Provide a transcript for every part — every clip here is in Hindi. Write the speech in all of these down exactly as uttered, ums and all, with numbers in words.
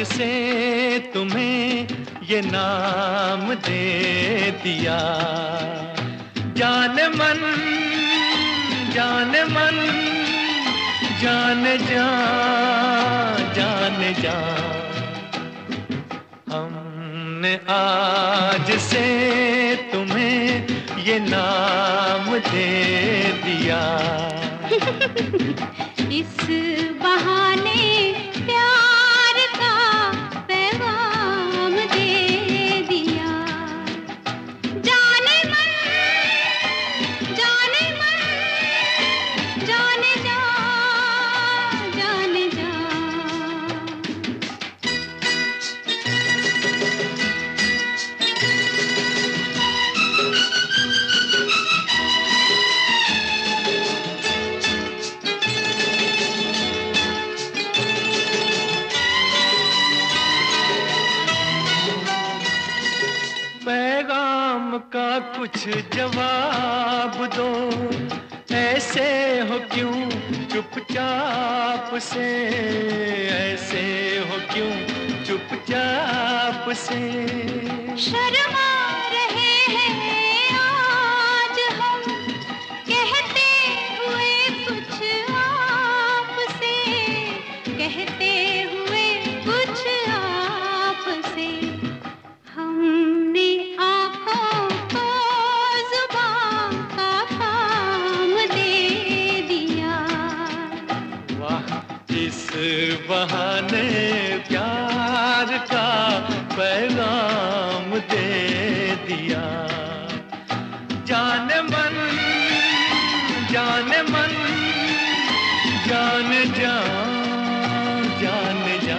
से तुम्हें ये नाम दे दिया। जाने मन जाने मन जाने जा जाने जा, हमने आज से तुम्हें ये नाम दे दिया। इस बहाने प्यार का पैगाम दे दिया। जाने मन जाने मन जाने जा जाने जा। पैगाम का कुछ जवाब दो, ऐसे हो क्यों चुपचाप से, ऐसे हो क्यों चुपचाप से। शर्मा रहे हैं आज हम कहते हुए कुछ आपसे, कहते हुए कुछ आपसे। हमने आँखों को जुबान का काम दे दिया। वाह, इस बहाने प्यार का पैगाम दे दिया। जाने मन जाने मन जाने जा जाने जा।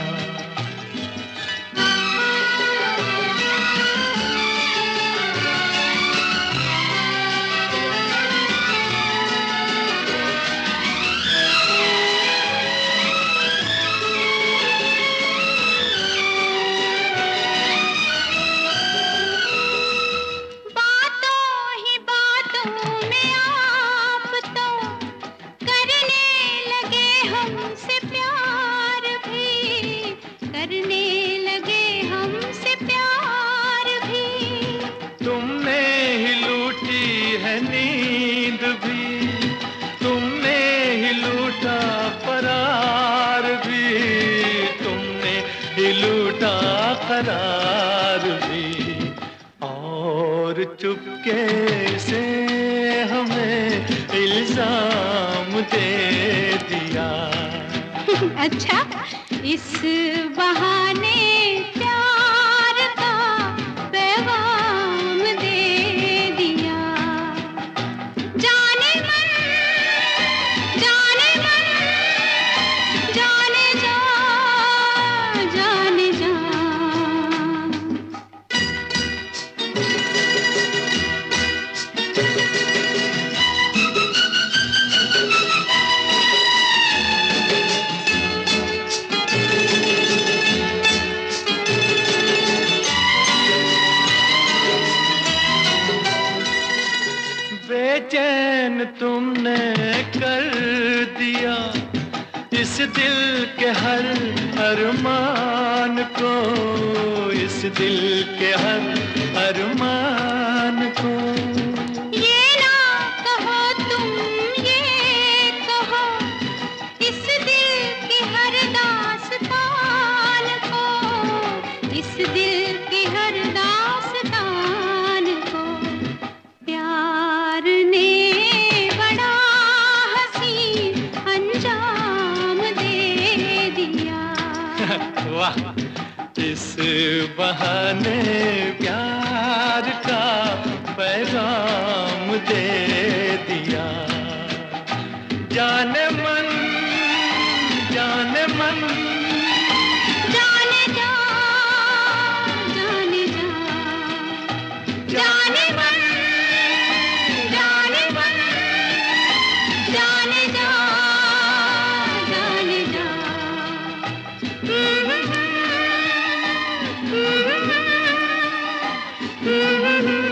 नींद भी तुमने ही लूटा, करार भी तुमने ही लूटा, करार भी। और चुपके से हमें इल्जाम दे दिया। अच्छा, इस बहाने प्यार का पैगाम दे दिया। जाने मन जाने मन जाने जा जाने जा। बेचैन तुमने कर दिया इस दिल के हर अरमान को, इस दिल के हर अरमान को। ये ना कहो तुम ये कहो, इस दिल की हर दास्तान को, इस दिल की हर दास्तान को। प्यार ने बड़ा हसीन अंजाम दे दिया। वाह, इस बहाने प्यार का पैगाम दे दिया। जाने मन जाने मन जाने जा जाने जा। जाने मन जाने मन जाने जा जाने जा। Mm-hmm.